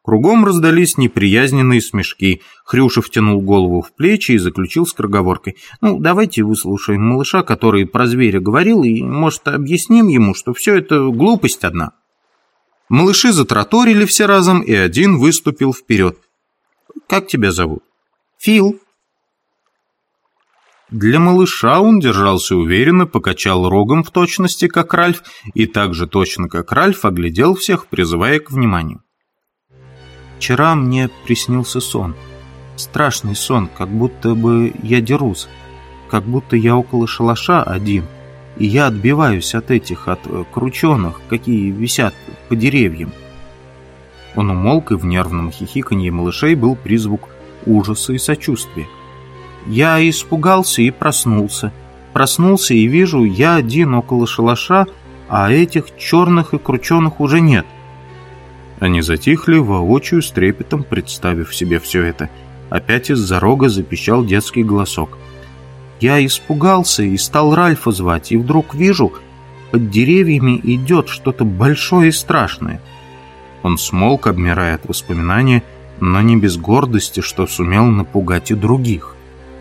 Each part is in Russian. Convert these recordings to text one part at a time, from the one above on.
Кругом раздались неприязненные смешки. Хрюша втянул голову в плечи и заключил скороговоркой: «Ну, давайте выслушаем малыша, который про зверя говорил, и, может, объясним ему, что все это глупость одна». Малыши затраторили все разом, и один выступил вперед. «Как тебя зовут?» «Фил». Для малыша он держался уверенно, покачал рогом в точности, как Ральф, и так же точно, как Ральф, оглядел всех, призывая к вниманию. «Вчера мне приснился сон. Страшный сон, как будто бы я дерусь, как будто я около шалаша один, и я отбиваюсь от крученых, какие висят по деревьям». Он умолк, и в нервном хихиканье малышей был призвук ужаса и сочувствия. «Я испугался и проснулся. Проснулся и вижу, я один около шалаша, а этих черных и крученых уже нет». Они затихли, воочию с трепетом представив себе все это. Опять из-за рога запищал детский голосок. «Я испугался и стал Ральфа звать, и вдруг вижу, под деревьями идет что-то большое и страшное». Он смолк, обмирая от воспоминания, но не без гордости, что сумел напугать и других.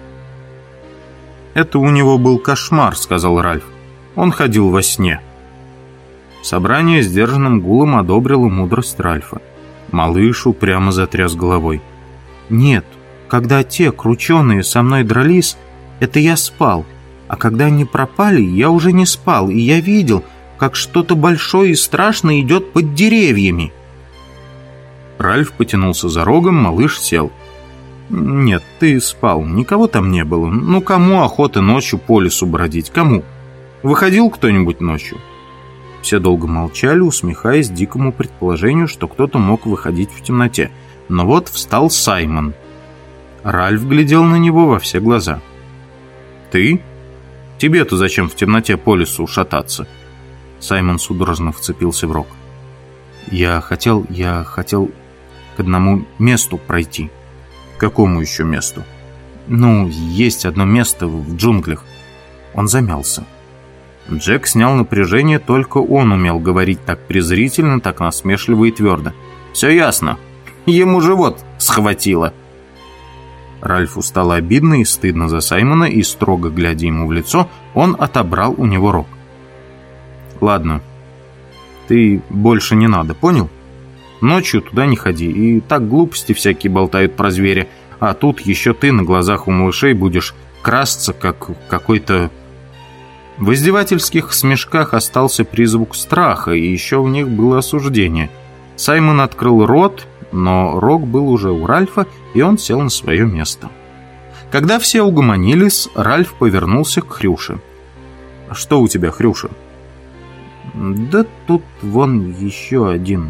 «Это у него был кошмар», — сказал Ральф. «Он ходил во сне». Собрание сдержанным гулом одобрило мудрость Ральфа. Малыш упрямо затряс головой. «Нет, когда те крученые со мной дрались, это я спал. А когда они пропали, я уже не спал, и я видел, как что-то большое и страшное идет под деревьями». Ральф потянулся за рогом, малыш сел. «Нет, ты спал, никого там не было. Ну, кому охота ночью по лесу бродить? Кому? Выходил кто-нибудь ночью?» Все долго молчали, усмехаясь дикому предположению, что кто-то мог выходить в темноте. Но вот встал Саймон. Ральф глядел на него во все глаза. «Ты? Тебе-то зачем в темноте по лесу шататься?» Саймон судорожно вцепился в рог. Я хотел к одному месту пройти». «К какому еще месту?» «Ну, есть одно место в джунглях». Он замялся. Джек снял напряжение, только он умел говорить так презрительно, так насмешливо и твердо. «Все ясно. Ему живот схватило». Ральфу стало обидно и стыдно за Саймона, и, строго глядя ему в лицо, он отобрал у него рог. «Ладно, ты больше не надо, понял? Ночью туда не ходи, и так глупости всякие болтают про зверя, а тут еще ты на глазах у малышей будешь красться, как какой-то...» В издевательских смешках остался призвук страха, и еще в них было осуждение. Саймон открыл рот, но рог был уже у Ральфа, и он сел на свое место. Когда все угомонились, Ральф повернулся к Хрюше. «Что у тебя, Хрюша?» «Да тут вон еще один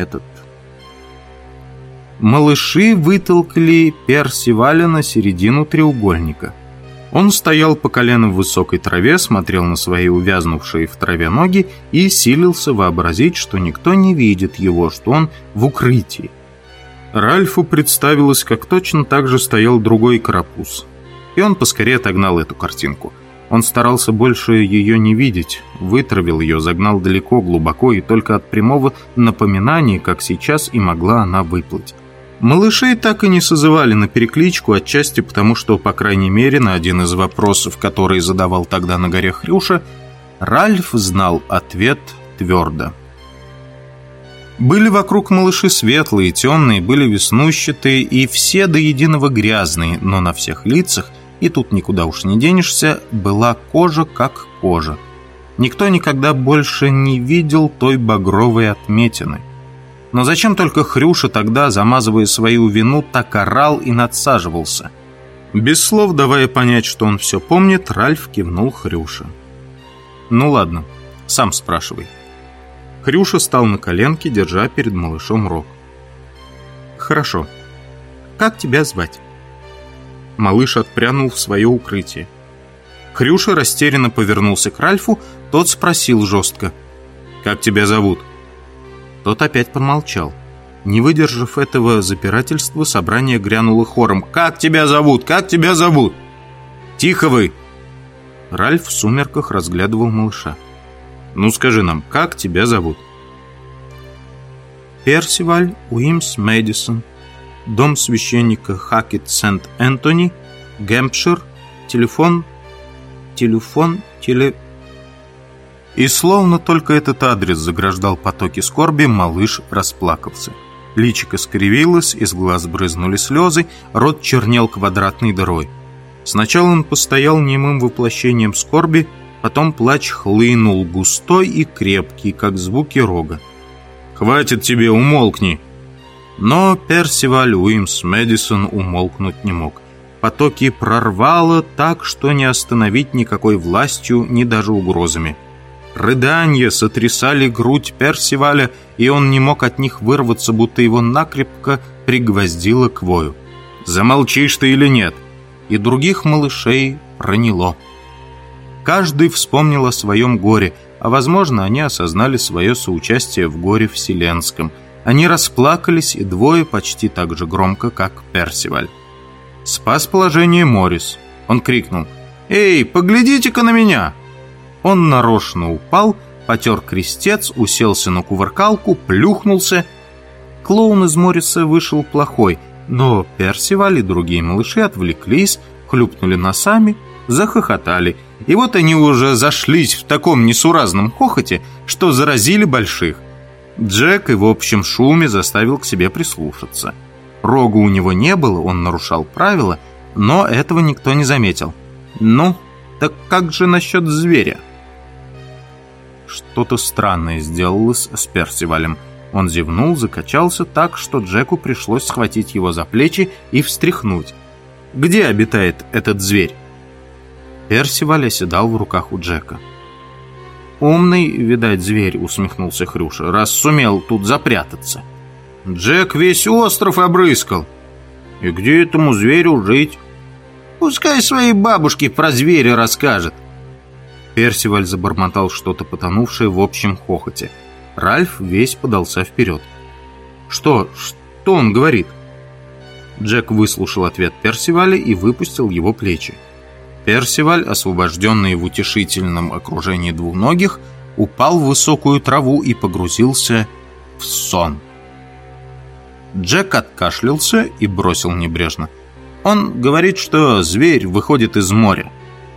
Малыши вытолкали Персиваля на середину треугольника. Он стоял по колено в высокой траве, смотрел на свои увязнувшие в траве ноги и силился вообразить, что никто не видит его, что он в укрытии. Ральфу представилось, как точно так же стоял другой карапуз. И он поскорее отогнал эту картинку. Он старался больше ее не видеть, вытравил ее, загнал далеко, глубоко, и только от прямого напоминания, как сейчас, и могла она выплыть. Малышей так и не созывали на перекличку, отчасти потому, что, по крайней мере, на один из вопросов, который задавал тогда на горе Хрюша, Ральф знал ответ твердо. Были вокруг малыши светлые, темные, были веснущатые и все до единого грязные, но на всех лицах, и тут никуда уж не денешься, была кожа как кожа. Никто никогда больше не видел той багровой отметины. Но зачем только Хрюша тогда, замазывая свою вину, так орал и надсаживался? Без слов давая понять, что он все помнит, Ральф кивнул Хрюше. «Ну ладно, сам спрашивай». Хрюша стал на коленке, держа перед малышом рог. «Хорошо. Как тебя звать?» Малыш отпрянул в свое укрытие. Хрюша растерянно повернулся к Ральфу, тот спросил жестко: «Как тебя зовут?» Тот опять помолчал. Не выдержав этого запирательства, собрание грянуло хором: «Как тебя зовут? Как тебя зовут?» «Тихо вы!» Ральф в сумерках разглядывал малыша. «Ну скажи нам, как тебя зовут?» Персиваль Уимс Мэдисон, дом священника Хакет Сент-Энтони, Гэмпшир, телефон. И словно только этот адрес заграждал потоки скорби, малыш расплакался. Личико скривилось, из глаз брызнули слезы, рот чернел квадратной дырой. Сначала он постоял немым воплощением скорби, потом плач хлынул густой и крепкий, как звуки рога. «Хватит тебе, умолкни!» Но Персиваль Уимс Мэдисон умолкнуть не мог. Потоки прорвало так, что не остановить никакой властью, ни даже угрозами. Рыдания сотрясали грудь Персиваля, и он не мог от них вырваться, будто его накрепко пригвоздило к вою. «Замолчишь ты или нет?» И других малышей проняло. Каждый вспомнил о своем горе, а, возможно, они осознали свое соучастие в горе вселенском. Они расплакались, и двое почти так же громко, как Персиваль. Спас положение Моррис. Он крикнул: «Эй, поглядите-ка на меня!» Он нарочно упал, потер крестец, уселся на кувыркалку, плюхнулся. Клоун из Морриса вышел плохой, но Персиваль и другие малыши отвлеклись, хлюпнули носами, захохотали. И вот они уже зашлись в таком несуразном хохоте, что заразили больших. Джек и в общем шуме заставил к себе прислушаться. Рога у него не было, он нарушал правила, но этого никто не заметил. Ну, так как же насчет зверя? Что-то странное сделалось с Персивалем. Он зевнул, закачался так, что Джеку пришлось схватить его за плечи и встряхнуть. «Где обитает этот зверь?» Персиваль оседал в руках у Джека. «Умный, видать, зверь», — усмехнулся Хрюша, «раз сумел тут запрятаться». «Джек весь остров обрыскал. И где этому зверю жить? Пускай своей бабушке про зверя расскажет». Персиваль забормотал что-то, потонувшее в общем хохоте. Ральф весь подался вперед. «Что он говорит?» Джек выслушал ответ Персиваля и выпустил его плечи. Персиваль, освобожденный в утешительном окружении двуногих, упал в высокую траву и погрузился в сон. Джек откашлялся и бросил небрежно: «Он говорит, что зверь выходит из моря».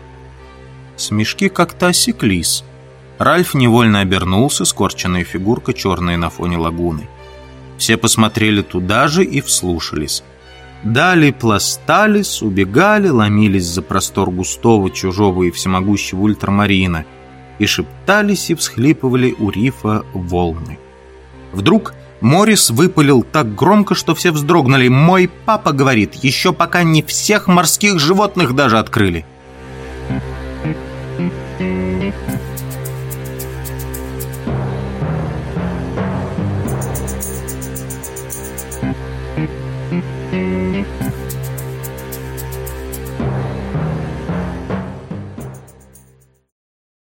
Смешки как-то осеклись. Ральф невольно обернулся, скорченная фигурка, черная на фоне лагуны. Все посмотрели туда же и вслушались. Дали пластались, убегали, ломились за простор густого, чужого и всемогущего ультрамарина и шептались и всхлипывали у рифа волны. Вдруг Моррис выпалил так громко, что все вздрогнули: «Мой папа говорит, еще пока не всех морских животных даже открыли».